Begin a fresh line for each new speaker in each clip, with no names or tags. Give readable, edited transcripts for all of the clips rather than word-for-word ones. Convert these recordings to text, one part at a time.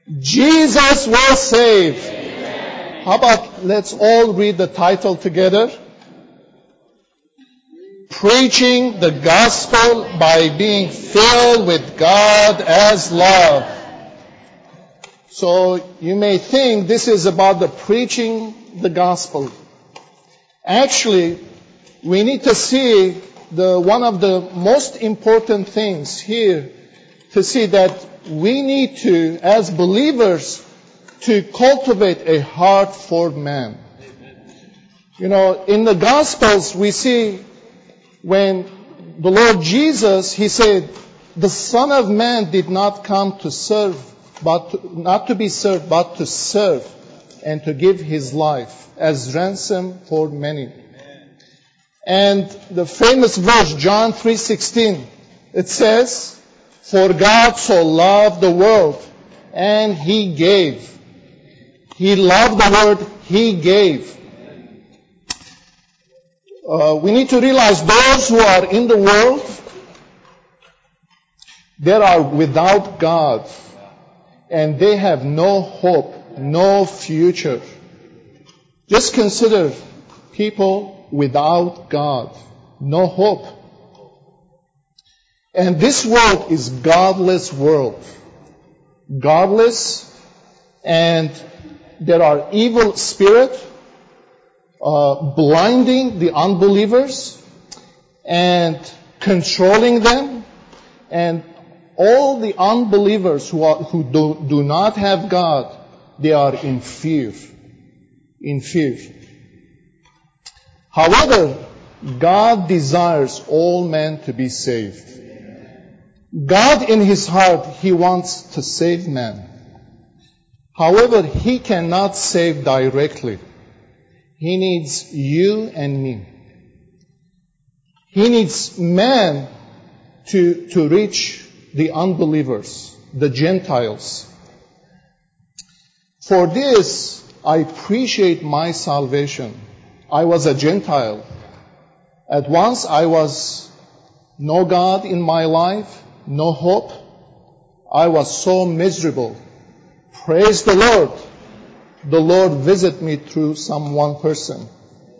Jesus will save. How about let's all read the title together? Preaching the gospel by being filled with God as love. So you may think this is about the preaching the gospel. Actually, we need to see one of the most important things here, to see that we need to, as believers, to cultivate a heart for man. You know, in the Gospels we see when the Lord Jesus, He said, the Son of Man did not come to serve, not to be served, but to serve and to give His life as ransom for many. And the famous verse, John 3:16, it says, for God so loved the world, and He gave. He loved the word, He gave. We need to realize those who are in the world, they are without God, and they have no hope, no future. Just consider people without God, no hope. And this world is godless world. Godless, and there are evil spirits blinding the unbelievers and controlling them. And all the unbelievers who do not have God, they are in fear. In fear. However, God desires all men to be saved. God in His heart, He wants to save man. However, He cannot save directly. He needs you and me. He needs man to reach the unbelievers, the Gentiles. For this, I appreciate my salvation. I was a Gentile. At once, I was no God in my life, no hope. I was so miserable. Praise the Lord. The Lord visited me through one person.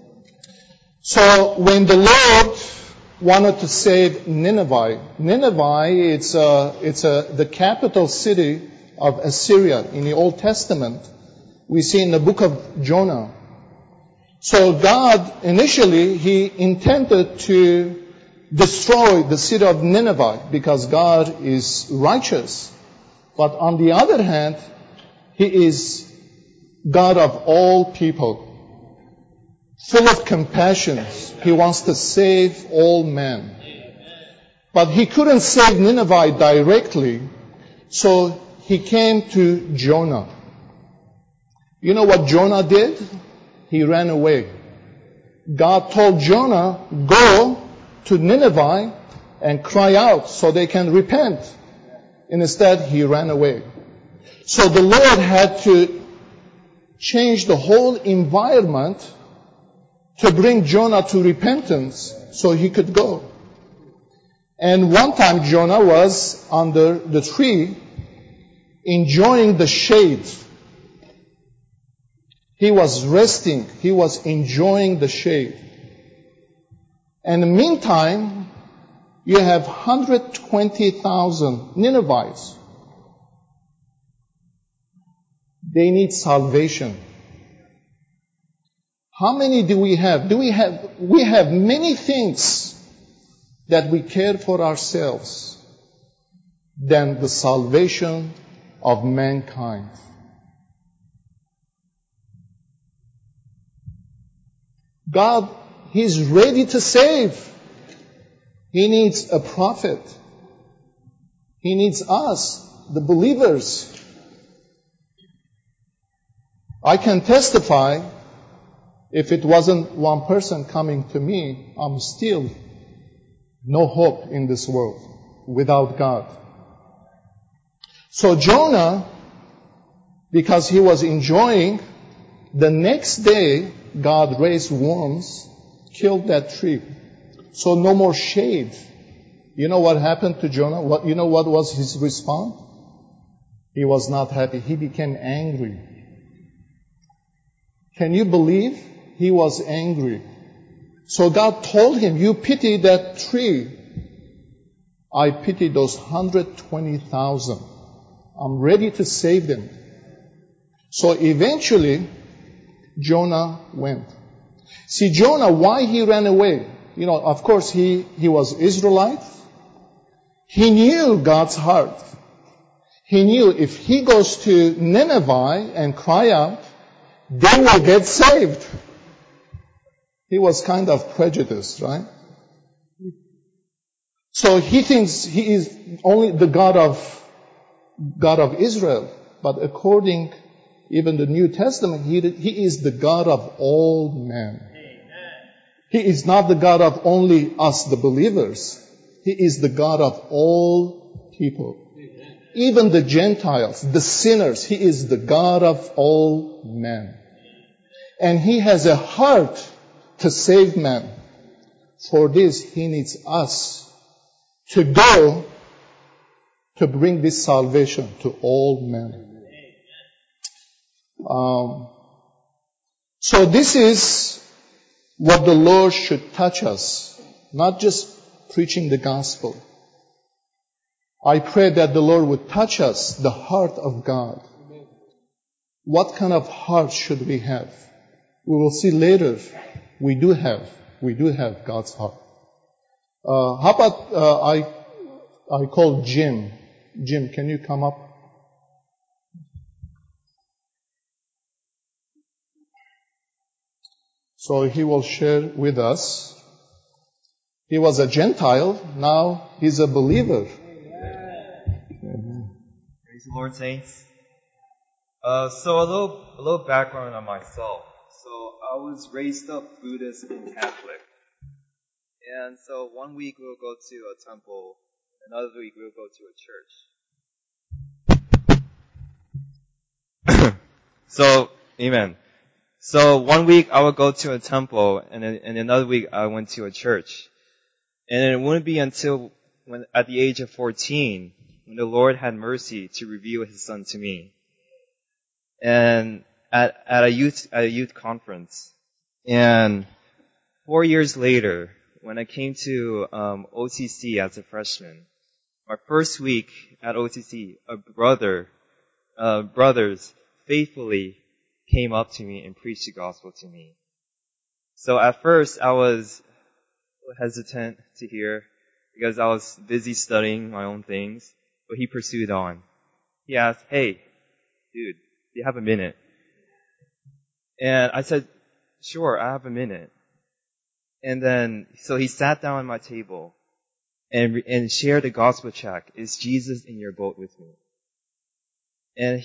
So when the Lord wanted to save Nineveh, it's the capital city of Assyria in the Old Testament. We see in the book of Jonah. So God, initially, He intended to destroy the city of Nineveh because God is righteous. But on the other hand, He is God of all people, full of compassion. He wants to save all men. But He couldn't save Nineveh directly, so He came to Jonah. You know what Jonah did? He ran away. God told Jonah, go to Nineveh and cry out so they can repent. Instead, he ran away. So the Lord had to change the whole environment to bring Jonah to repentance so he could go. And one time Jonah was under the tree enjoying the shade. He was resting. He was enjoying the shade. And in the meantime, you have 120,000 Ninevites. They need salvation. How many do we have? We have many things that we care for ourselves than the salvation of mankind. God, He's ready to save. He needs a prophet. He needs us, the believers. I can testify, if it wasn't one person coming to me, I'm still no hope in this world without God. So Jonah, because he was enjoying, the next day God raised worms, killed that tree. So no more shade. You know what happened to Jonah? You know what was his response? He was not happy. He became angry. Can you believe? He was angry. So God told him, you pity that tree. I pity those 120,000. I'm ready to save them. So eventually, Jonah went. See, Jonah, why he ran away? Of course, he was Israelite. He knew God's heart. He knew if he goes to Nineveh and cry out, they will get saved. He was kind of prejudiced, right? So he thinks he is only the God of Israel. But according even the New Testament, he is the God of all men. He is not the God of only us, the believers. He is the God of all people. Even the Gentiles, the sinners, He is the God of all men. And He has a heart to save men. For this, He needs us to go to bring this salvation to all men. So this is what the Lord should touch us, not just preaching the gospel. I pray that the Lord would touch us, the heart of God. What kind of heart should we have? We will see later. We do have God's heart. How about I call Jim. Jim, can you come up? So he will share with us. He was a Gentile, now he's a believer.
Amen. Praise the Lord, saints. So a little background on myself. So I was raised up Buddhist and Catholic. And so one week we'll go to a temple, another week we'll go to a church. So, amen. So one week I would go to a temple, and another week I went to a church. And it wouldn't be until at the age of 14, when the Lord had mercy to reveal His Son to me. And at a youth conference. And 4 years later, when I came to OCC as a freshman, my first week at OCC, brothers faithfully came up to me and preached the gospel to me. So at first I was hesitant to hear because I was busy studying my own things, but he pursued on. He asked, "Hey, dude, do you have a minute?" And I said, "Sure, I have a minute." And then, so he sat down at my table and shared the gospel tract, "Is Jesus in your boat with me?" And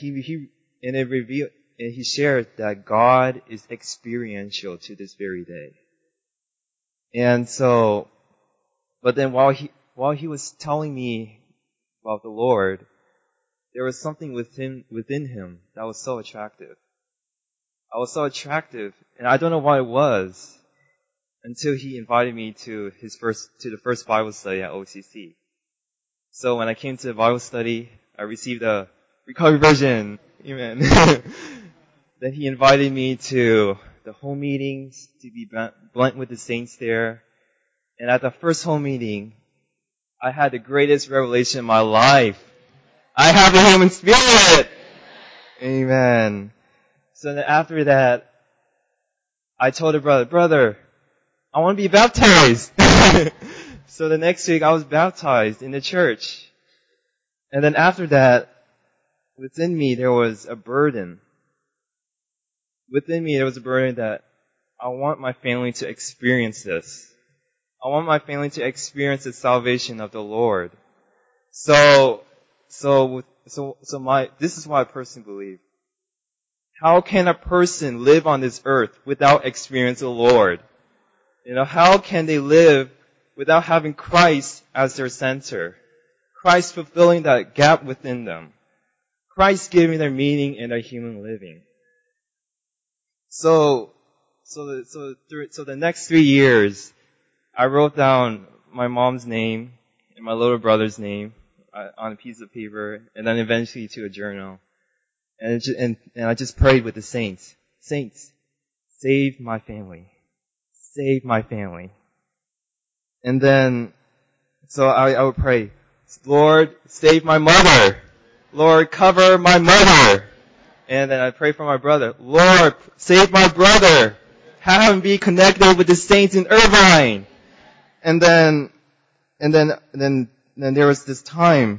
he shared that God is experiential to this very day. And so, but then while he was telling me about the Lord, there was something within him that was so attractive. I was so attractive, and I don't know what it was until he invited me to the first Bible study at OCC. So when I came to the Bible study, I received a recovery version. Amen. Then he invited me to the home meetings to be blent with the saints there. And at the first home meeting, I had the greatest revelation in my life. I have the human spirit. Amen. So then after that, I told the brother, I want to be baptized. So the next week I was baptized in the church. And then after that, within me there was a burden. Within me there was a burden that I want my family to experience this. I want my family to experience the salvation of the Lord. This is what I personally believe. How can a person live on this earth without experiencing the Lord? How can they live without having Christ as their center? Christ fulfilling that gap within them. Christ giving their meaning in their human living. So the next 3 years, I wrote down my mom's name and my little brother's name on a piece of paper, and then eventually to a journal. And I just prayed with the saints. Saints, save my family. Save my family. And then, so I would pray, Lord, save my mother. Lord, cover my mother. And then I pray for my brother. Lord, save my brother. Have him be connected with the saints in Irvine. And then there was this time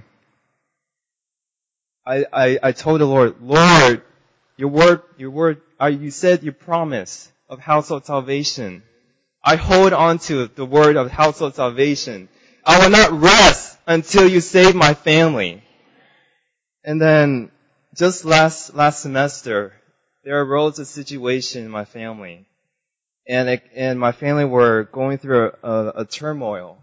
I told the Lord, Lord, your word, you said your promise of household salvation. I hold on to the word of household salvation. I will not rest until you save my family. And then, just last semester, there arose a situation in my family. And my family were going through a turmoil.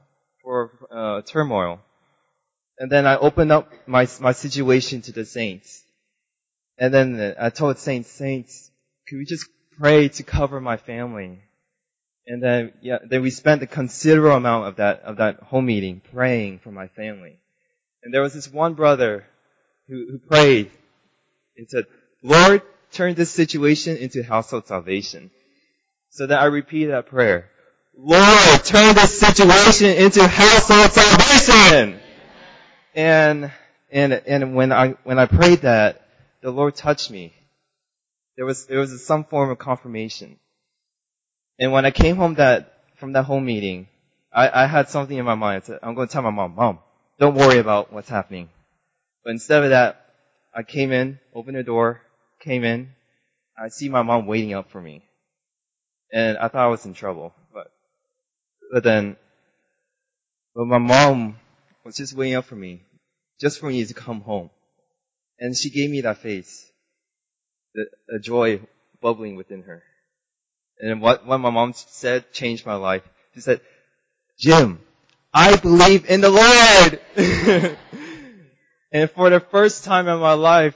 And then I opened up my situation to the saints. And then I told saints, could we just pray to cover my family? And then we spent a considerable amount of that home meeting praying for my family. And there was this one brother who prayed and said, Lord, turn this situation into household salvation. So then I repeated that prayer. Lord, turn this situation into household salvation. And when I prayed that, the Lord touched me. There was some form of confirmation. And when I came home from that home meeting, I had something in my mind. I said, I'm going to tell my mom, don't worry about what's happening. But instead of that, I came in, opened the door, came in. I see my mom waiting up for me. And I thought I was in trouble. But my mom was just waiting up for me, just for me to come home. And she gave me that face, a joy bubbling within her. And what my mom said changed my life. She said, Jim, I believe in the Lord! And for the first time in my life,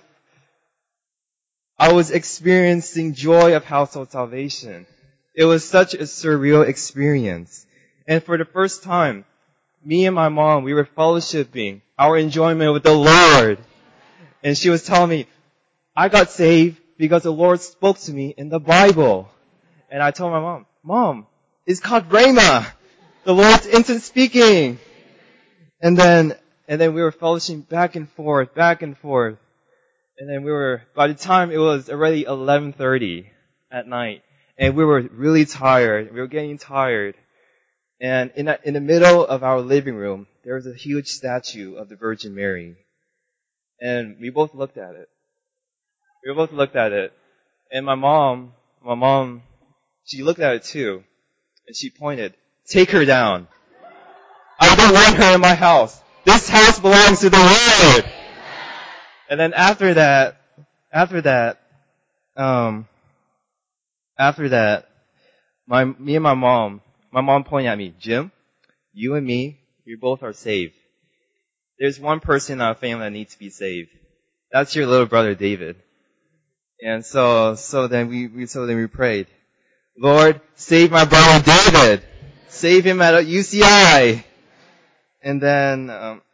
I was experiencing joy of household salvation. It was such a surreal experience. And for the first time, me and my mom, we were fellowshipping our enjoyment with the Lord. And she was telling me, I got saved because the Lord spoke to me in the Bible. And I told my Mom, it's called Rhema. The Lord's instant speaking. And then we were fellowshipping back and forth. And then by the time it was already 11:30 at night, and we were really tired. We were getting tired. And in the middle of our living room, there was a huge statue of the Virgin Mary. And we both looked at it. And my mom, she looked at it too. And she pointed, take her down. I don't want her in my house. This house belongs to the Lord. And then after that, me and my mom pointed at me, Jim, you and me, we both are saved. There's one person in our family that needs to be saved. That's your little brother David. And so then we prayed, Lord, save my brother David. Save him at UCI. And then,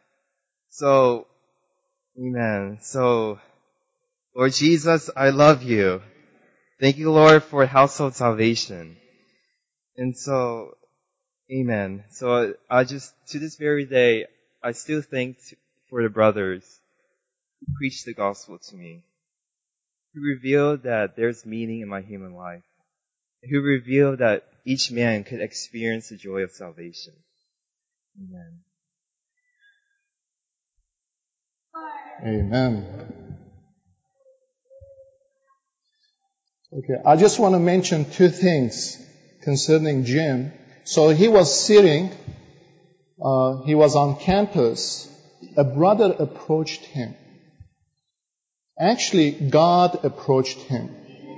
amen. So, Lord Jesus, I love you. Thank you, Lord, for household salvation. And so, amen. So to this very day, I still thank for the brothers who preached the gospel to me, who revealed that there's meaning in my human life, who revealed that each man could experience the joy of salvation. Amen.
Amen. Okay, I just want to mention two things concerning Jim. So he was sitting, he was on campus. A brother approached him. Actually, God approached him.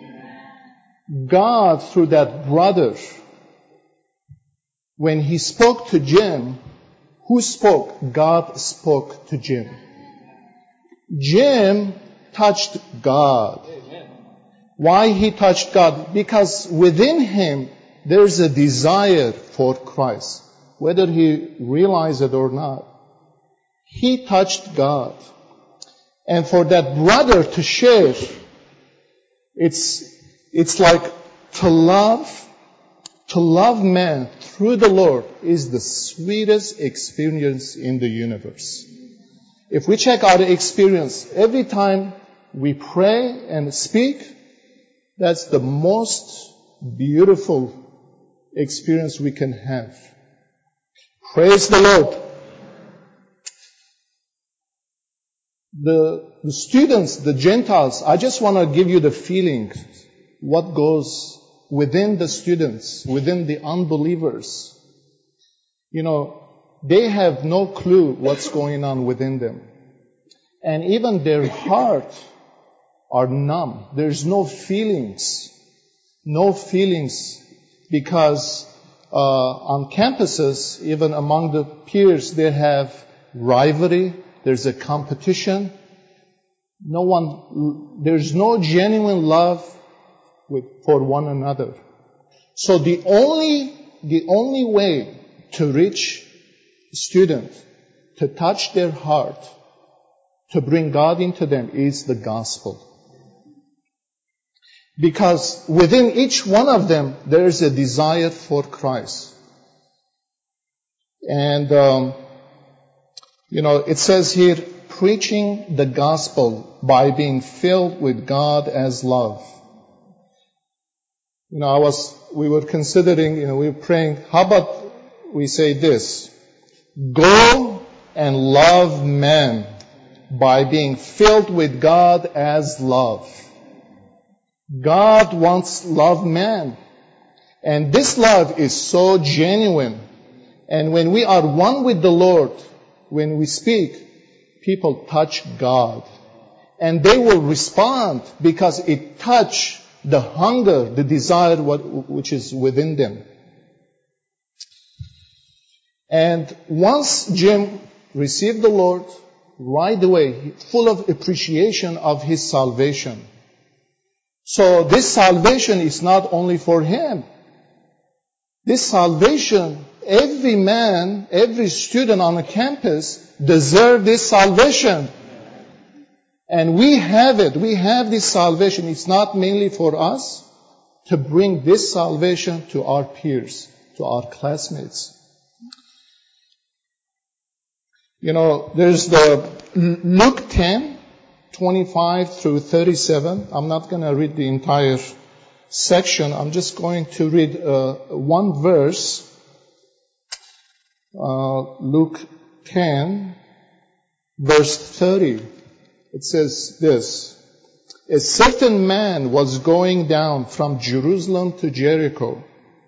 God, through that brother, when he spoke to Jim, who spoke? God spoke to Jim. Jim touched God. Why he touched God? Because within him there's a desire for Christ. Whether he realized it or not, he touched God. And for that brother to share, it's like to love man through the Lord is the sweetest experience in the universe. If we check our experience, every time we pray and speak, that's the most beautiful experience we can have. Praise the Lord. The students, the Gentiles, I just want to give you the feeling, what goes within the students, within the unbelievers. You know, they have no clue what's going on within them. And even their heart are numb. There's no feelings. No feelings. Because on campuses, even among the peers, they have rivalry. There's a competition. There's no genuine love for one another. So the only way to reach a student, to touch their heart, to bring God into them is the gospel. Because within each one of them, there is a desire for Christ. And, it says here, preaching the gospel by being filled with God as love. We were considering, we were praying, how about we say this? Go and love men by being filled with God as love. God wants love man. And this love is so genuine. And when we are one with the Lord, when we speak, people touch God. And they will respond because it touches the hunger, the desire which is within them. And once Jim received the Lord, right away, full of appreciation of his salvation. So this salvation is not only for him. This salvation, every man, every student on the campus deserves this salvation. And we have it. We have this salvation. It's not mainly for us to bring this salvation to our peers, to our classmates. There's the Luke 10, 25 through 37. I'm not going to read the entire section. I'm just going to read one verse. Luke 10, verse 30. It says this: a certain man was going down from Jerusalem to Jericho,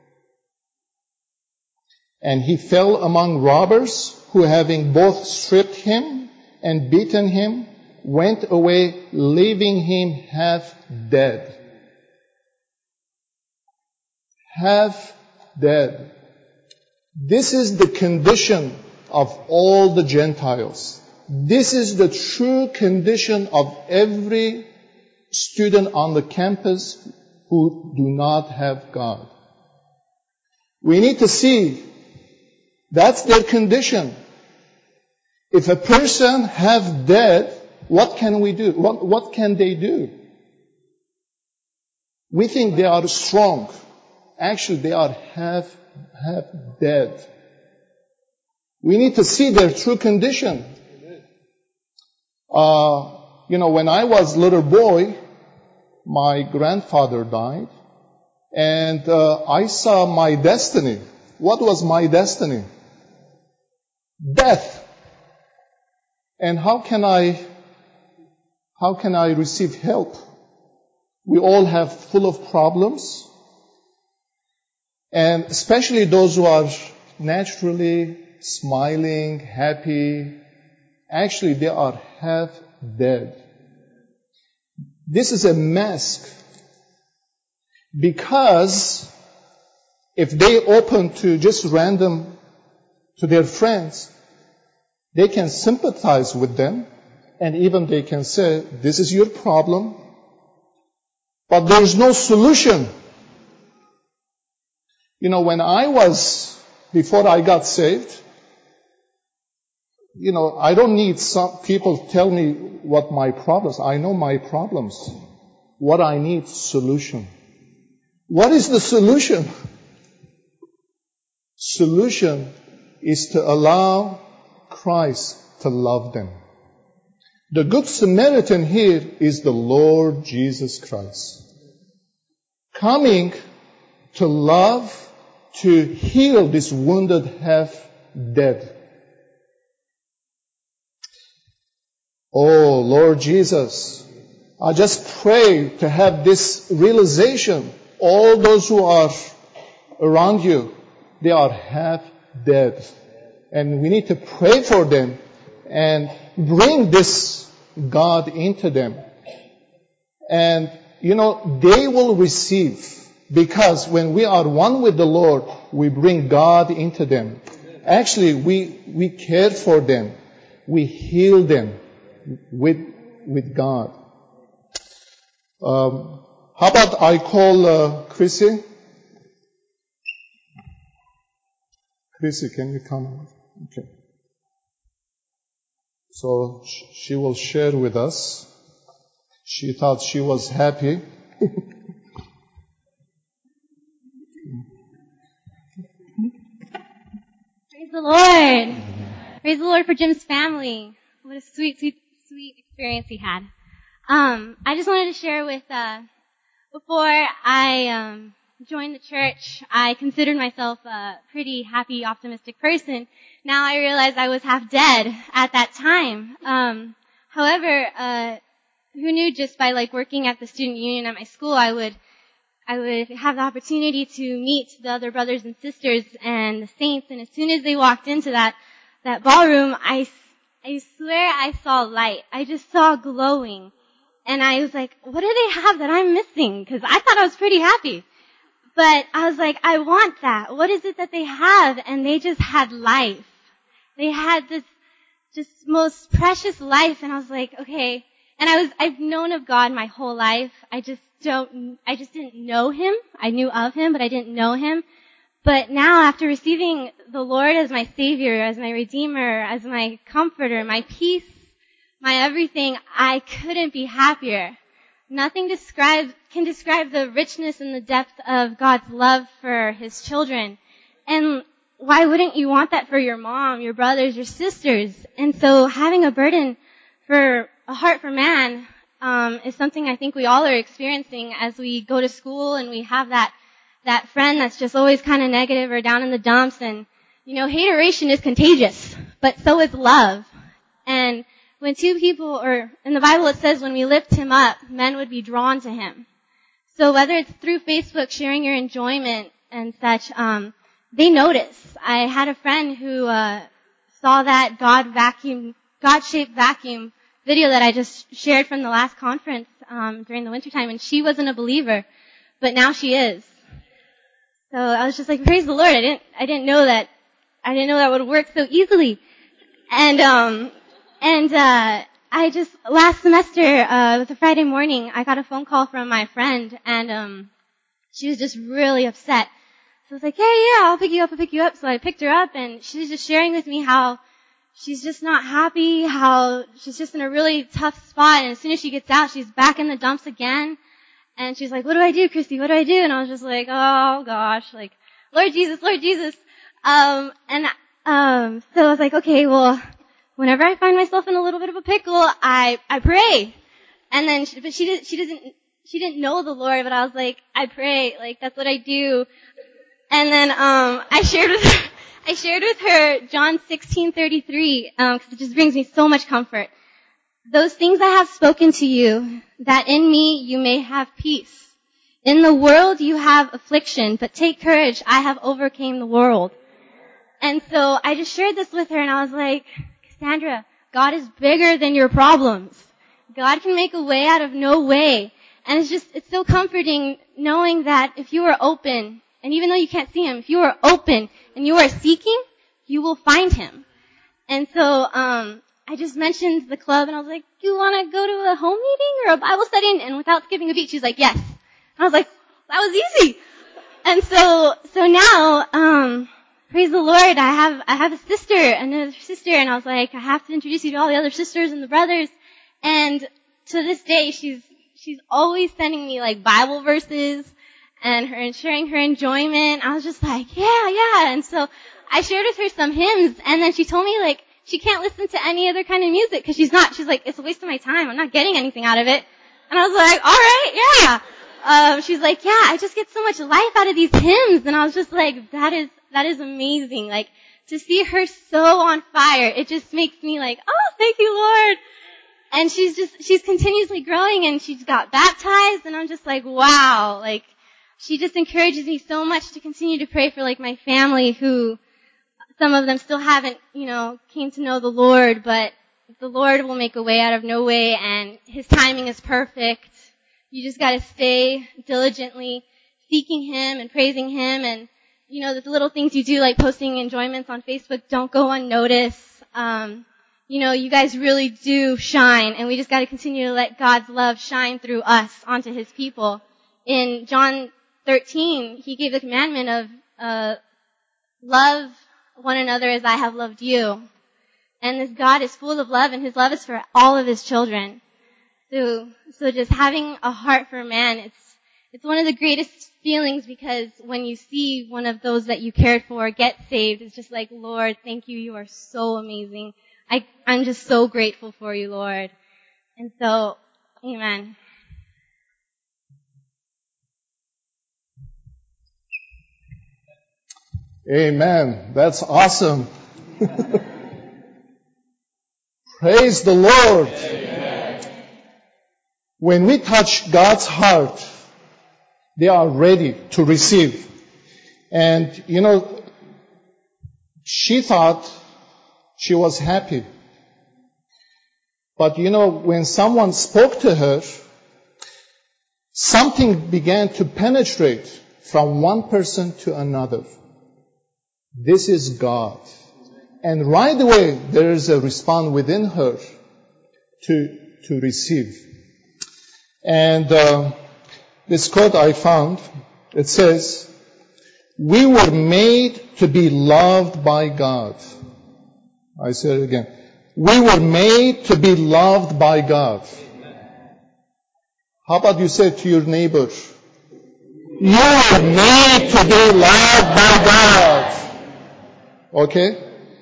and he fell among robbers who, having both stripped him and beaten him, went away, leaving him half dead. Half dead. This is the condition of all the Gentiles. This is the true condition of every student on the campus who do not have God. We need to see that's their condition. If a person have dead, what can we do? What can they do? We think they are strong. Actually, they are half dead. We need to see their true condition. When I was a little boy, my grandfather died, and I saw my destiny. What was my destiny? Death. And how can I receive help? We all have full of problems, and especially those who are naturally smiling, happy. Actually, they are half dead. This is a mask. Because if they open to just random, to their friends, they can sympathize with them, and even they can say, this is your problem, but there's no solution. Before I got saved, I don't need some people tell me what my problems. I know my problems. What I need, solution. What is the solution? Solution is to allow Christ to love them. The Good Samaritan here is the Lord Jesus Christ, coming to love, to heal this wounded half-dead. Oh, Lord Jesus, I just pray to have this realization. All those who are around you, they are half dead. And we need to pray for them and bring this God into them. And, they will receive. Because when we are one with the Lord, we bring God into them. Actually, we care for them. We heal them with God. How about I call Chrissy? Chrissy, can you come? Okay. So she will share with us. She thought she was happy.
Praise the Lord. Praise the Lord for Jim's family. What a sweet, sweet, sweet experience he had. I just wanted to share with, before I joined the church, I considered myself a pretty happy, optimistic person. Now I realize I was half dead at that time. However, who knew just by working at the student union at my school, I would have the opportunity to meet the other brothers and sisters and the saints, and as soon as they walked into that ballroom, I swear I saw light. I just saw glowing. And I was like, what do they have that I'm missing? Because I thought I was pretty happy. But I was like, I want that. What is it that they have? And they just had life. They had this just most precious life. And I was like, okay. And I've known of God my whole life. I just didn't know Him. I knew of Him, but I didn't know Him. But now, after receiving the Lord as my Savior, as my Redeemer, as my Comforter, my peace, my everything, I couldn't be happier. Nothing can describe the richness and the depth of God's love for His children. And why wouldn't you want that for your mom, your brothers, your sisters? And so having a burden for a heart for man is something I think we all are experiencing as we go to school and we have that friend that's just always kind of negative or down in the dumps. And, hateration is contagious, but so is love. And when two people, or in the Bible it says when we lift him up, men would be drawn to him. So whether it's through Facebook sharing your enjoyment and such, they notice. I had a friend who saw that God-shaped vacuum video that I just shared from the last conference during the wintertime, and she wasn't a believer, but now she is. So I was just like, praise the Lord. I didn't know that would work so easily. And I just, last semester, it was a Friday morning, I got a phone call from my friend, and she was just really upset. So I was like, hey, yeah, I'll pick you up. So I picked her up, and she was just sharing with me how she's just not happy, how she's just in a really tough spot, and as soon as she gets out, she's back in the dumps again. And she's like, what do I do, Christy? What do I do? And I was just like, oh gosh, Lord Jesus, Lord Jesus. So I was like, okay, well, whenever I find myself in a little bit of a pickle, I pray. And then, but she didn't know the Lord, but I was like, I pray, that's what I do. And then, I shared with her John 16:33, cause it just brings me so much comfort. Those things I have spoken to you, that in me you may have peace. In the world you have affliction, but take courage, I have overcame the world. And so I just shared this with her, and I was like, Cassandra, God is bigger than your problems. God can make a way out of no way. And it's so comforting knowing that if you are open, and even though you can't see Him, if you are open and you are seeking, you will find Him. And so, I just mentioned the club, and I was like, do you want to go to a home meeting or a Bible study? And without skipping a beat, she's like, yes. And I was like, that was easy. And so now, praise the Lord, I have a sister, another sister, and I was like, I have to introduce you to all the other sisters and the brothers. And to this day, she's always sending me like Bible verses and sharing her enjoyment. I was just like, yeah. And so I shared with her some hymns, and then she told me like she can't listen to any other kind of music because she's like, it's a waste of my time. I'm not getting anything out of it. And I was like, all right, yeah. She's like, yeah, I just get so much life out of these hymns. And I was just like, that is amazing. Like, to see her so on fire, it just makes me like, oh, thank you, Lord. And she's continuously growing, and she's got baptized, and I'm just like, wow. Like, she just encourages me so much to continue to pray for like my family, who some of them still haven't, came to know the Lord, but the Lord will make a way out of no way, and His timing is perfect. You just gotta stay diligently seeking Him and praising Him, and the little things you do, like posting enjoyments on Facebook, don't go unnoticed. You guys really do shine, and we just gotta continue to let God's love shine through us onto His people. In John 13, He gave the commandment of, love one another as I have loved you. And this God is full of love, and His love is for all of His children. So just having a heart for man, it's one of the greatest feelings, because when you see one of those that you cared for get saved, it's just like, Lord, thank you. You are so amazing. I'm just so grateful for you, Lord. And so, amen.
Amen. That's awesome. Praise the Lord. Amen. When we touch God's heart, they are ready to receive. And, she thought she was happy. But, when someone spoke to her, something began to penetrate from one person to another. This is God. And right away, there is a response within her to receive. And this quote I found, it says, we were made to be loved by God. I say it again. We were made to be loved by God. How about you say it to your neighbor? You are made to be loved by God. Okay?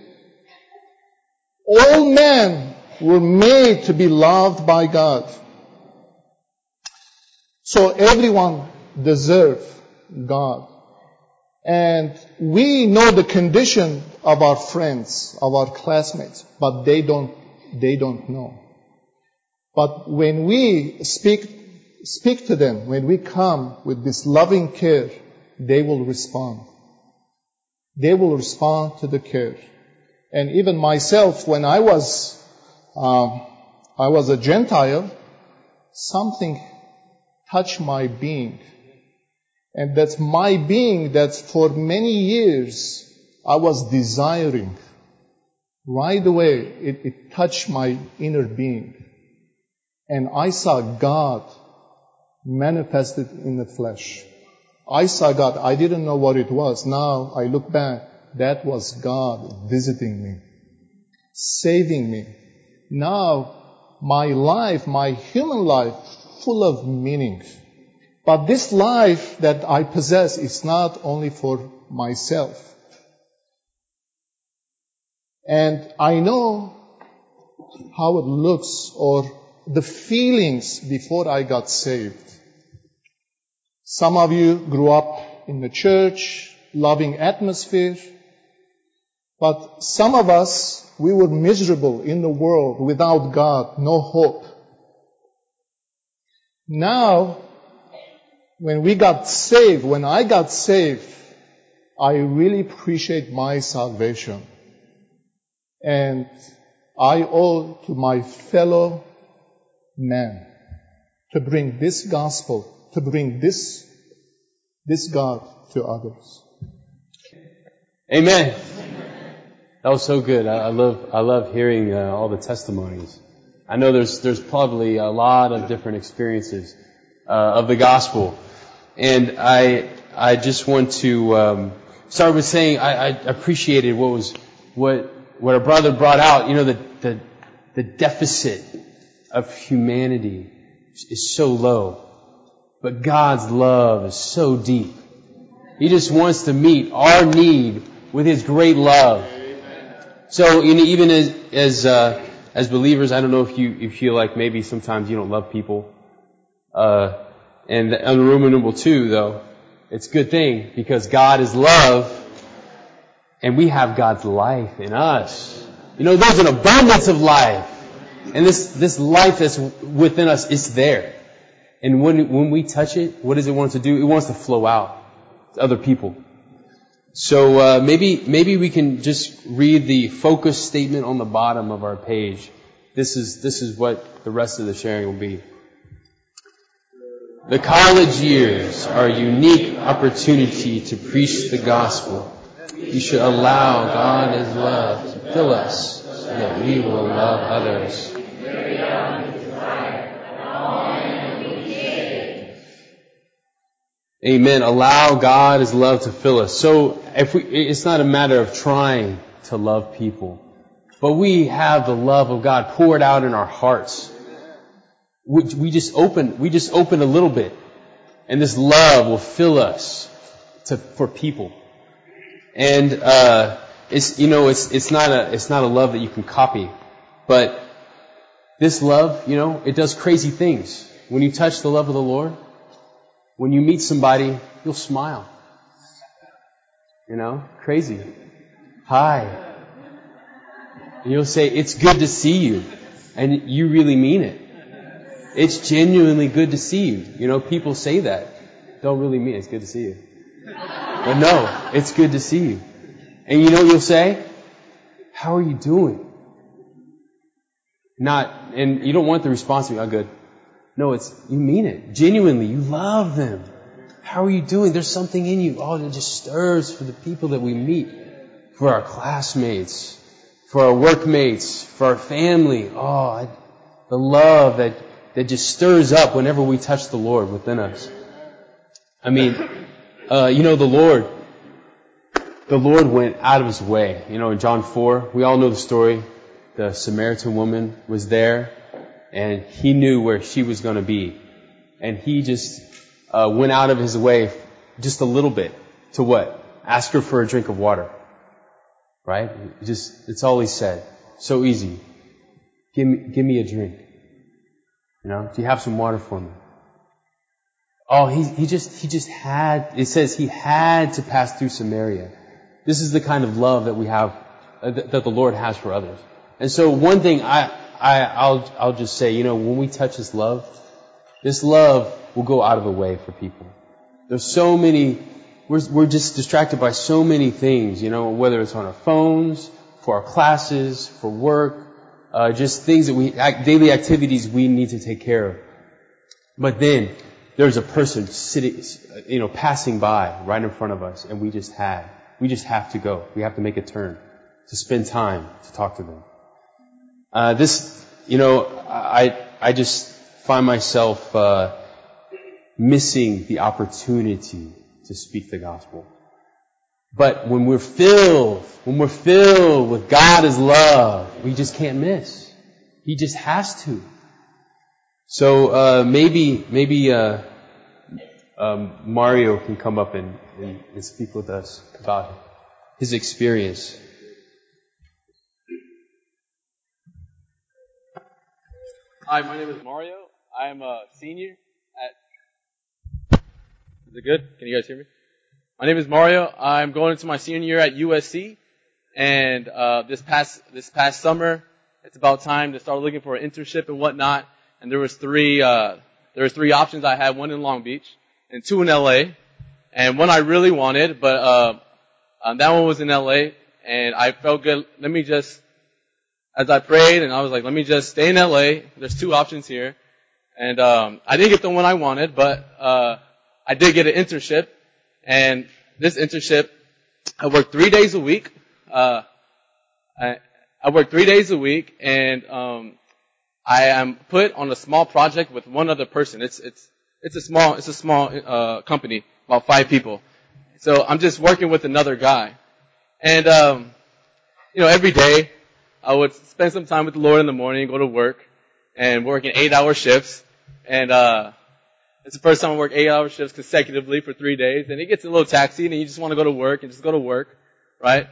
All men were made to be loved by God. So everyone deserves God. And we know the condition of our friends, of our classmates, but they don't know. But when we speak to them, when we come with this loving care, they will respond. They will respond to the care. And even myself, when I was a Gentile, something touched my being. And that's my being that for many years I was desiring. Right away, it touched my inner being. And I saw God manifested in the flesh. I saw God. I didn't know what it was. Now I look back. That was God visiting me, saving me. Now my life, my human life, full of meaning. But this life that I possess is not only for myself. And I know how it looks, or the feelings before I got saved. Some of you grew up in the church, loving atmosphere. But some of us, we were miserable in the world without God, no hope. Now, when I got saved, I really appreciate my salvation. And I owe to my fellow man to bring this gospel, to bring this God to others.
Amen. That was so good. I love hearing all the testimonies. I know there's probably a lot of different experiences of the gospel, and I just want to started with saying I appreciated what our brother brought out. You know, the deficit of humanity is so low, but God's love is so deep. He just wants to meet our need with His great love. So, even as believers, I don't know if you feel like maybe sometimes you don't love people. And unruminable too, though. It's a good thing because God is love and we have God's life in us. You know, there's an abundance of life. And this life that's within us is there. And when we touch it, what does it want to do? It wants to flow out to other people. So maybe we can just read the focus statement on the bottom of our page. This is what the rest of the sharing will be. The college years are a unique opportunity to preach the gospel. We should allow God His love to fill us so that we will love others. Amen. Allow God His love to fill us. So it's not a matter of trying to love people, but we have the love of God poured out in our hearts. We just open a little bit, and this love will fill us for people. And it's not a love that you can copy, but this love, it does crazy things. When you touch the love of the Lord, when you meet somebody, you'll smile. Crazy. Hi. And you'll say, "It's good to see you," and you really mean it. It's genuinely good to see you. People say that. Don't really mean it's good to see you. But no, it's good to see you. And you know what you'll say? "How are you doing?" And you don't want the response to be, "Oh, good." No, you mean it. Genuinely, you love them. How are you doing? There's something in you. Oh, it just stirs for the people that we meet. For our classmates. For our workmates. For our family. Oh, the love that just stirs up whenever we touch the Lord within us. I mean, the Lord went out of His way. In John 4, we all know the story. The Samaritan woman was there, and He knew where she was going to be. And He just went out of His way just a little bit to what? Ask her for a drink of water. Right? It's all He said. So easy. Give me a drink. Do you have some water for me? Oh, he just had, it says He had to pass through Samaria. This is the kind of love that we have, that the Lord has for others. And so one thing I'll just say, when we touch this love will go out of the way for people. There's so many, we're just distracted by so many things, whether it's on our phones, for our classes, for work, just things that daily activities we need to take care of. But then there's a person sitting, passing by right in front of us, and we just have to go. We have to make a turn to spend time to talk to them. I just find myself missing the opportunity to speak the gospel. But when we're filled with God as love, we just can't miss. He just has to. So maybe Mario can come up and speak with us about his experience.
Hi, my name is Mario. I'm a senior at... Is it good? Can you guys hear me? My name is Mario. I'm going into my senior year at USC. And this past summer, it's about time to start looking for an internship and whatnot. And there was three options I had, one in Long Beach and two in LA. And one I really wanted, but that one was in LA. And I felt good. As I prayed, and I was like, let me just stay in LA. There's two options here. And I didn't get the one I wanted, but I did get an internship. And this internship, I worked 3 days a week. I worked 3 days a week, and I am put on a small project with one other person. It's a small company, about 5 people. So I'm just working with another guy. And, every day I would spend some time with the Lord in the morning, go to work, and work in 8-hour shifts. And, it's the first time I work 8-hour shifts consecutively for 3 days. And it gets a little taxing and you just want to go to work and just go to work, right?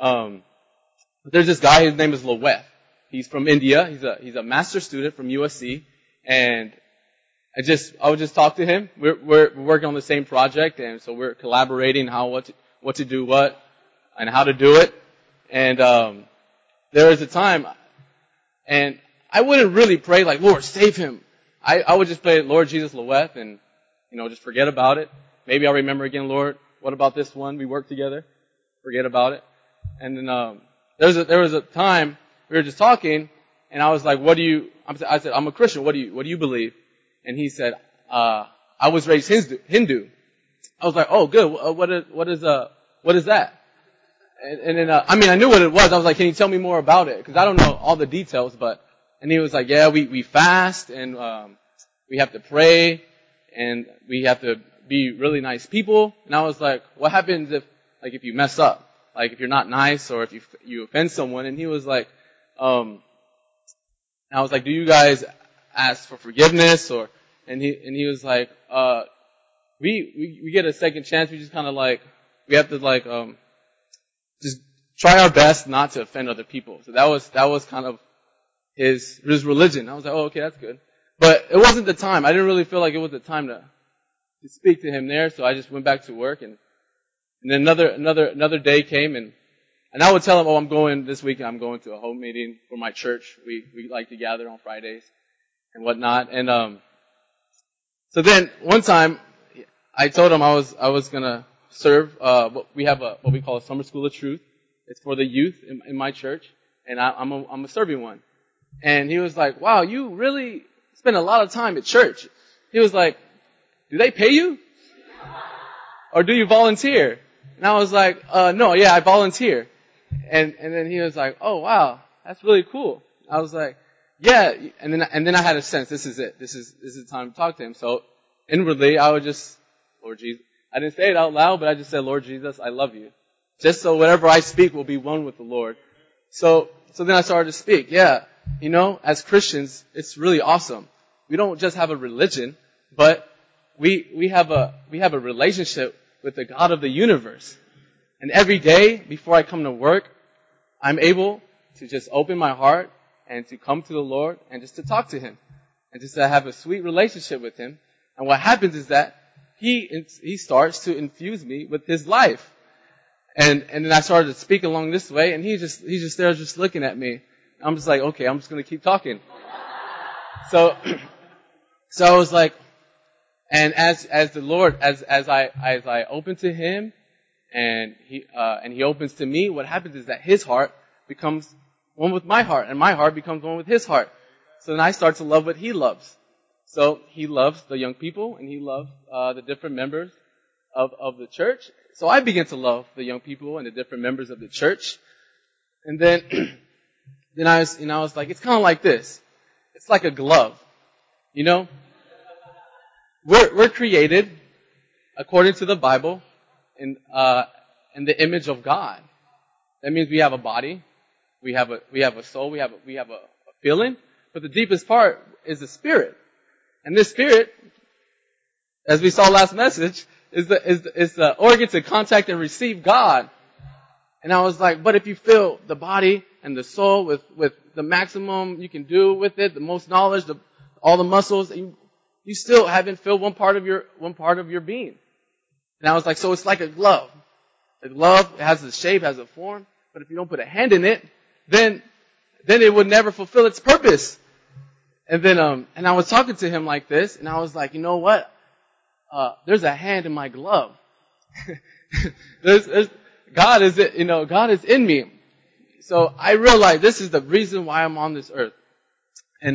But there's this guy, his name is Loeth. He's from India. He's a master's student from USC. And I would just talk to him. We're working on the same project, and so we're collaborating what to do and how to do it. And there was a time, and I wouldn't really pray like, Lord, save him. I would just pray, Lord Jesus Loeth, and just forget about it. Maybe I'll remember again, Lord, what about this one? We work together. Forget about it. And then there was a time we were just talking, and I was like, I said, I'm a Christian. What do you believe? And he said, I was raised Hindu. I was like, oh, good. What is that? And then, I knew what it was. I was like, can you tell me more about it? Because I don't know all the details, and he was like, yeah, we fast, and, we have to pray, and we have to be really nice people. And I was like, what happens if you mess up? Like, if you're not nice, or if you offend someone? And he was like, and I was like, do you guys ask for forgiveness? And he was like, we get a second chance. We just kind of we have to just try our best not to offend other people. So that was kind of his religion. I was like, oh, okay, that's good. But it wasn't the time. I didn't really feel like it was the time to speak to him there. So I just went back to work, and then another day came, and I would tell him, oh, I'm going this weekend. I'm going to a home meeting for my church. We like to gather on Fridays and whatnot. And so then one time I told him I was gonna serve. We have what we call a summer school of truth. It's for the youth in my church, and I'm a serving one. And he was like, wow, you really spend a lot of time at church. He was like, do they pay you? Or do you volunteer? And I was like, no, yeah, I volunteer. And then he was like, oh wow, that's really cool. I was like, yeah. And then I had a sense, this is it. This is the time to talk to him. So inwardly, I would just, Lord Jesus, I didn't say it out loud, but I just said, Lord Jesus, I love you. Just so whatever I speak will be one with the Lord. So then I started to speak. Yeah. As Christians, it's really awesome. We don't just have a religion, but we have a relationship with the God of the universe. And every day before I come to work, I'm able to just open my heart and to come to the Lord and just to talk to Him and just to have a sweet relationship with Him. And what happens is that He starts to infuse me with His life. And then I started to speak along this way, and he's just there just looking at me. I'm just like, okay, I'm just going to keep talking. So I was like, and as the Lord, as I open to Him, and He opens to me, what happens is that His heart becomes one with my heart, and my heart becomes one with His heart. So then I start to love what He loves. So He loves the young people, and He loves the different members of the church. So I begin to love the young people and the different members of the church. And then I was like, it's kind of like this. It's like a glove. We're created according to the Bible in the image of God. That means we have a body, we have a soul, we have a feeling, but the deepest part is the spirit. And this spirit, as we saw last message, is the organ to contact and receive God. And I was like, but if you fill the body and the soul with the maximum you can do with it, the most knowledge, all the muscles, you still haven't filled one part of your being. And I was like, so it's like a glove. A glove, it has a shape, has a form, but if you don't put a hand in it, then it would never fulfill its purpose. And then, and I was talking to him like this, and I was like, you know what? There's a hand in my glove. God is in me. So I realized this is the reason why I'm on this earth. And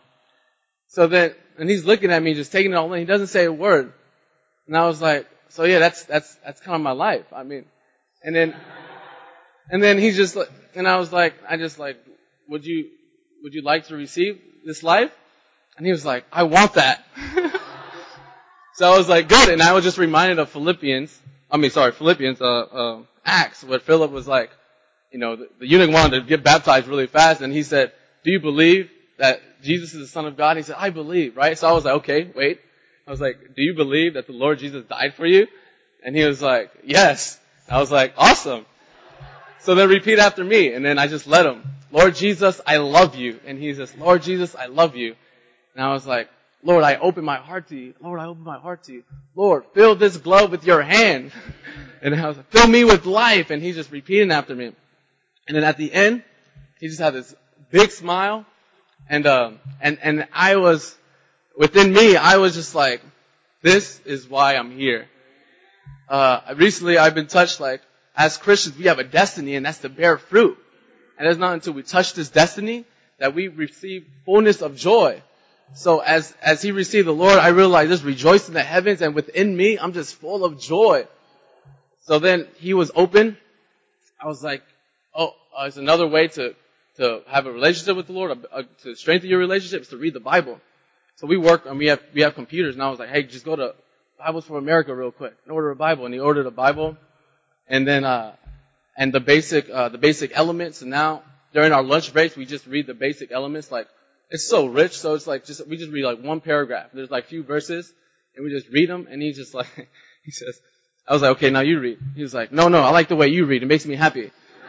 and he's looking at me, just taking it all in. He doesn't say a word. And I was like, so yeah, that's kind of my life. I mean, and then he's just like, and I was like, would you like to receive this life? And he was like, I want that. So I was like, good. And I was just reminded of Philippians Philippians, Acts, where Philip was like, the eunuch wanted to get baptized really fast, and he said, do you believe that Jesus is the Son of God? And he said, I believe, right? So I was like, okay, wait. I was like, do you believe that the Lord Jesus died for you? And he was like, yes. I was like, awesome. So then repeat after me, and then I just let him. Lord Jesus, I love you. And he says, Lord Jesus, I love you. And I was like, Lord, I open my heart to you. Lord, I open my heart to you. Lord, fill this glove with your hand. And I was like, fill me with life. And he's just repeating after me. And then at the end, he just had this big smile. And I was, within me, I was just like, this is why I'm here. Recently I've been touched, like, as Christians, we have a destiny, and that's to bear fruit. And it's not until we touch this destiny that we receive fullness of joy. So as he received the Lord, I realized just rejoice in the heavens, and within me, I'm just full of joy. So then he was open. I was like, it's another way to have a relationship with the Lord, to strengthen your relationship, is to read the Bible. So we work, and we have computers, and I was like, hey, just go to Bibles for America real quick and order a Bible. And he ordered a Bible, and then and the basic elements. And now during our lunch breaks, we just read the basic elements. Like, it's so rich, so it's like we just read like one paragraph. There's like few verses, and we just read them. And he's just like, he says, I was like, okay, now you read. He was like, no, I like the way you read. It makes me happy.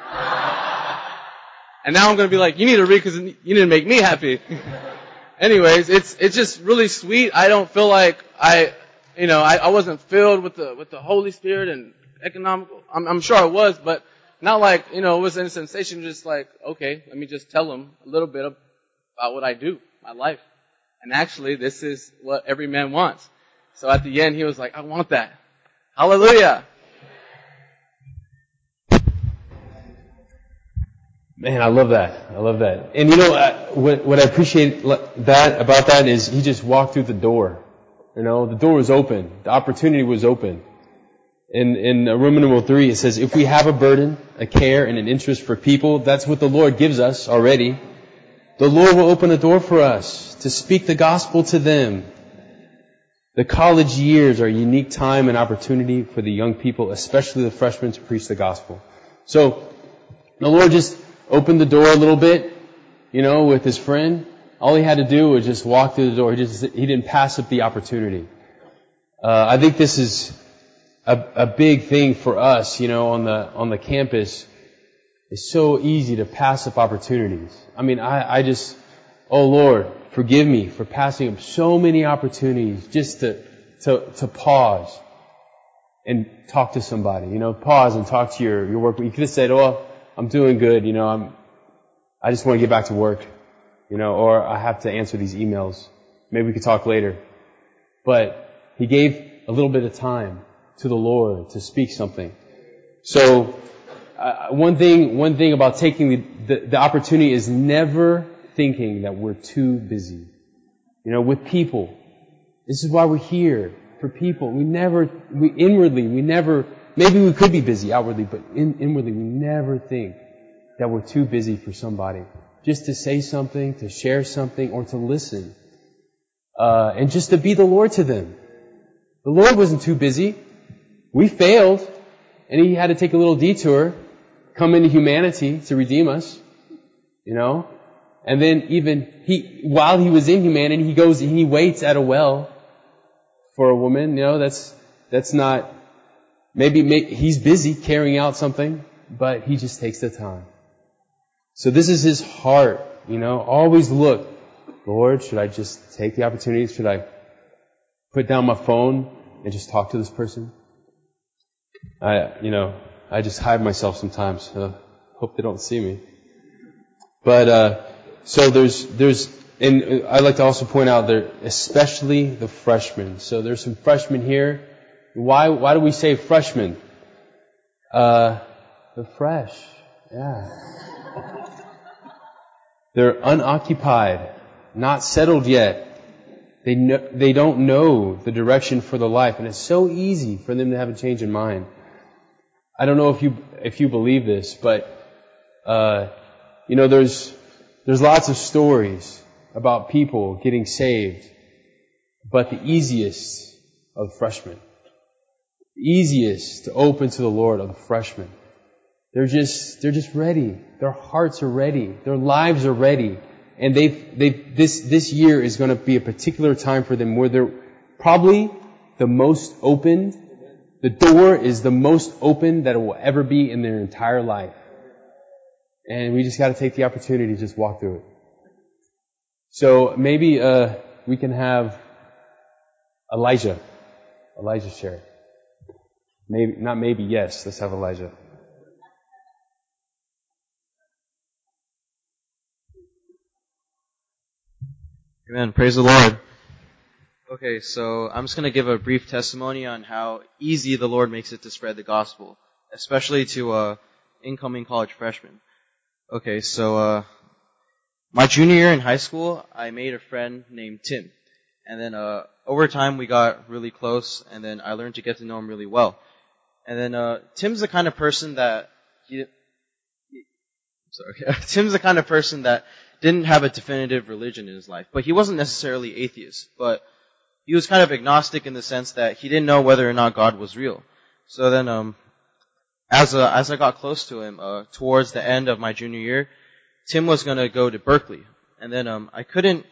And now I'm going to be like, you need to read because you need to make me happy. Anyways, it's just really sweet. I don't feel like I wasn't filled with the Holy Spirit and economical. I'm sure I was, but not like, it was a sensation, just like, okay, let me just tell him a little bit about what I do, my life. And actually, this is what every man wants. So at the end, he was like, I want that. Hallelujah.
Man, I love that. And what I appreciate about that is he just walked through the door. The door was open. The opportunity was open. In Roman numeral 3, it says, if we have a burden, a care, and an interest for people, that's what the Lord gives us already. The Lord will open the door for us to speak the gospel to them. The college years are a unique time and opportunity for the young people, especially the freshmen, to preach the gospel. So, the Lord just opened the door a little bit, with his friend. All he had to do was just walk through the door. He didn't pass up the opportunity. I think this is a big thing for us, on the campus. It's so easy to pass up opportunities. I mean, I just, oh Lord, forgive me for passing up so many opportunities just to pause and talk to somebody. Pause and talk to your work. You could have said, oh, I'm doing good. I just want to get back to work. Or I have to answer these emails. Maybe we could talk later. But he gave a little bit of time to the Lord to speak something. So, one thing about taking the opportunity is never thinking that we're too busy. With people. This is why we're here. For people. Maybe we could be busy outwardly, but inwardly we never think that we're too busy for somebody. Just to say something, to share something, or to listen. And just to be the Lord to them. The Lord wasn't too busy. We failed. And He had to take a little detour, come into humanity to redeem us. And then while He was in humanity, He goes and He waits at a well for a woman. That's not, maybe He's busy carrying out something, but He just takes the time. So this is His heart, always look, Lord, should I just take the opportunity? Should I put down my phone and just talk to this person? I just hide myself sometimes. Hope they don't see me. But, so and I'd like to also point out there, especially the freshmen. So there's some freshmen here. Why do we say freshmen? The fresh. Yeah. They're unoccupied, not settled yet. They don't know the direction for their life, and it's so easy for them to have a change in mind. I don't know if you believe this, but there's lots of stories about people getting saved, but the easiest of freshmen. The easiest to open to the Lord are the freshmen. They're just ready. Their hearts are ready. Their lives are ready. And this year is going to be a particular time for them where they're probably the most open. The door is the most open that it will ever be in their entire life. And we just got to take the opportunity to just walk through it. So maybe we can have Elijah share. Maybe, not maybe, yes. Let's have Elijah.
Amen. Praise the Lord. Okay, so I'm just going to give a brief testimony on how easy the Lord makes it to spread the gospel, especially to incoming college freshmen. Okay, so my junior year in high school, I made a friend named Tim. And then over time, we got really close, and then I learned to get to know him really well. And then Tim's the kind of person that Tim's the kind of person that didn't have a definitive religion in his life, but he wasn't necessarily atheist, but he was kind of agnostic in the sense that he didn't know whether or not God was real. So then, as I got close to him, towards the end of my junior year, Tim was gonna go to Berkeley, and then I couldn't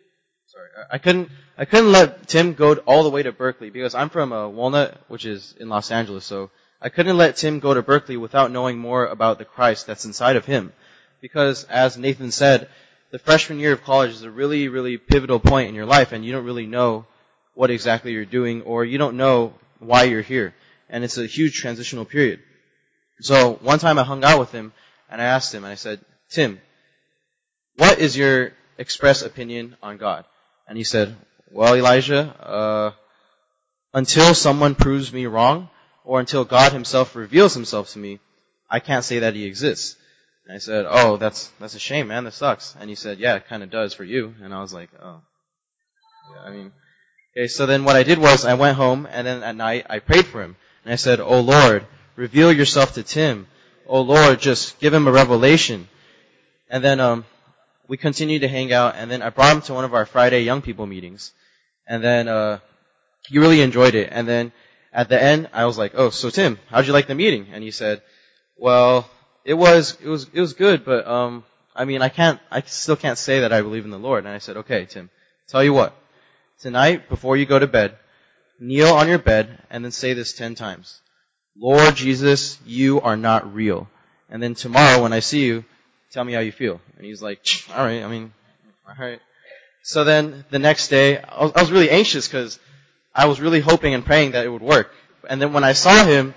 let Tim go all the way to Berkeley because I'm from Walnut, which is in Los Angeles, so I couldn't let Tim go to Berkeley without knowing more about the Christ that's inside of him. Because, as Nathan said, the freshman year of college is a really, really pivotal point in your life, and you don't really know what exactly you're doing, or you don't know why you're here. And it's a huge transitional period. So, one time I hung out with him, and I asked him, and I said, Tim, what is your express opinion on God? And he said, well, Elijah, until someone proves me wrong, or until God himself reveals himself to me, I can't say that he exists. And I said, oh, that's a shame, man. That sucks. And he said, yeah, it kind of does for you. And I was like, oh. Yeah, okay, so then what I did was I went home, and then at night I prayed for him. And I said, oh Lord, reveal yourself to Tim. Oh Lord, just give him a revelation. And then we continued to hang out, and then I brought him to one of our Friday young people meetings. And then he really enjoyed it. And then at the end, I was like, oh, so Tim, how'd you like the meeting? And he said, well, it was good, but I still can't say that I believe in the Lord. And I said, okay, Tim, tell you what, tonight before you go to bed, kneel on your bed and then say this 10 times. Lord Jesus, you are not real. And then tomorrow when I see you, tell me how you feel. And he's like, all right. So then the next day, I was really anxious because I was really hoping and praying that it would work. And then when I saw him,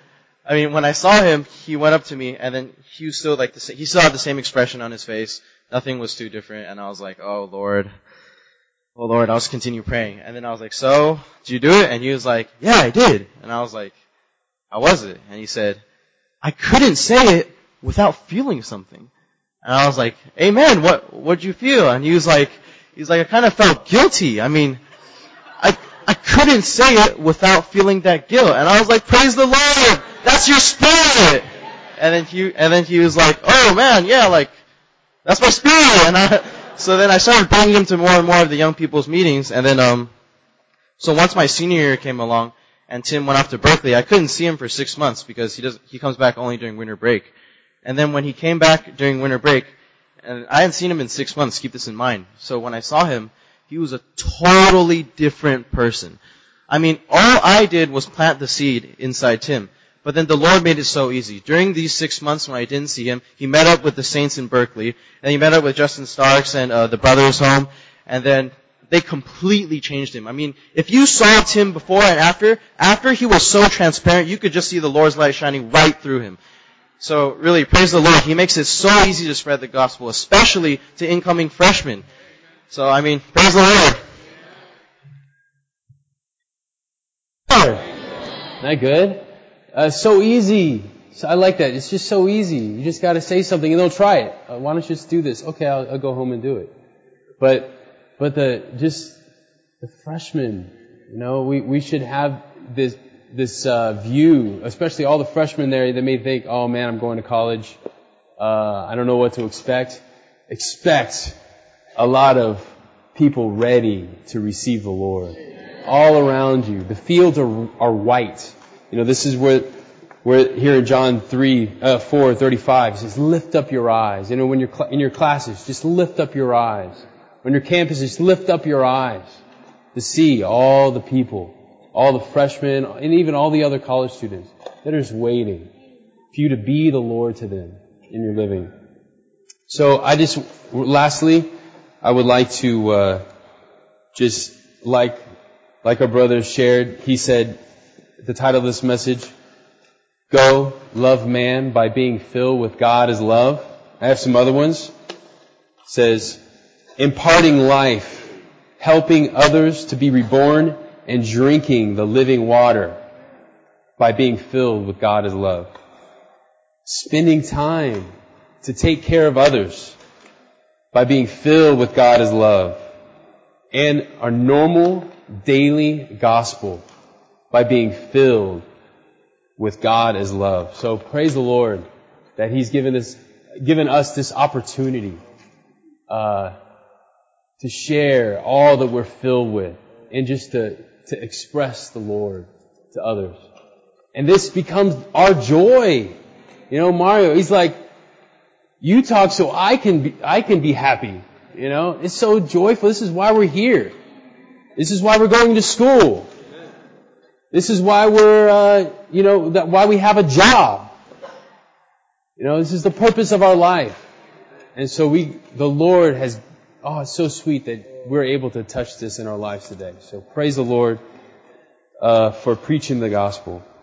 he went up to me, and then he was still he still had the same expression on his face. Nothing was too different, and I was like, oh Lord, I'll just continue praying. And then I was like, so, did you do it? And he was like, yeah, I did. And I was like, how was it? And he said, I couldn't say it without feeling something. And I was like, amen, what'd you feel? And he was like, I kind of felt guilty. I couldn't say it without feeling that guilt. And I was like, praise the Lord! That's your spirit! And then he was like, oh man, yeah, that's my spirit! So then I started bringing him to more and more of the young people's meetings, and then, so once my senior year came along, and Tim went off to Berkeley, I couldn't see him for 6 months because he comes back only during winter break. And then when he came back during winter break, and I hadn't seen him in 6 months, keep this in mind. So when I saw him, he was a totally different person. All I did was plant the seed inside Tim. But then the Lord made it so easy. During these 6 months when I didn't see him, he met up with the saints in Berkeley, and he met up with Justin Starks and the Brothers Home, and then they completely changed him. If you saw Tim before and after he was so transparent, you could just see the Lord's light shining right through him. So really, praise the Lord. He makes it so easy to spread the gospel, especially to incoming freshmen. So, praise the Lord.
Isn't that good? So easy. So I like that. It's just so easy. You just got to say something and they'll try it. Why don't you just do this? Okay, I'll go home and do it. But the freshmen, we should have this view, especially all the freshmen there. They may think, oh man, I'm going to college. I don't know what to expect. Expect a lot of people ready to receive the Lord all around you. The fields are white. This is where here in John 4:35, it says, lift up your eyes. When you're in your classes, just lift up your eyes. On your campuses, just lift up your eyes to see all the people, all the freshmen, and even all the other college students that are just waiting for you to be the Lord to them in your living. So lastly, I would like to just like our brother shared, he said, the title of this message, Go, Love Man by Being Filled with God as Love. I have some other ones. It says, Imparting Life, Helping Others to be Reborn, and Drinking the Living Water by Being Filled with God as Love. Spending time to take care of others by being filled with God as love. And our normal daily gospel by being filled with God as love. So praise the Lord that He's given us this opportunity to share all that we're filled with and just to express the Lord to others. And this becomes our joy. Mario, he's like, you talk so I can be happy. It's so joyful. This is why we're here. This is why we're going to school. This is why why we have a job. This is the purpose of our life. And so the Lord has, it's so sweet that we're able to touch this in our lives today. So praise the Lord, for preaching the gospel.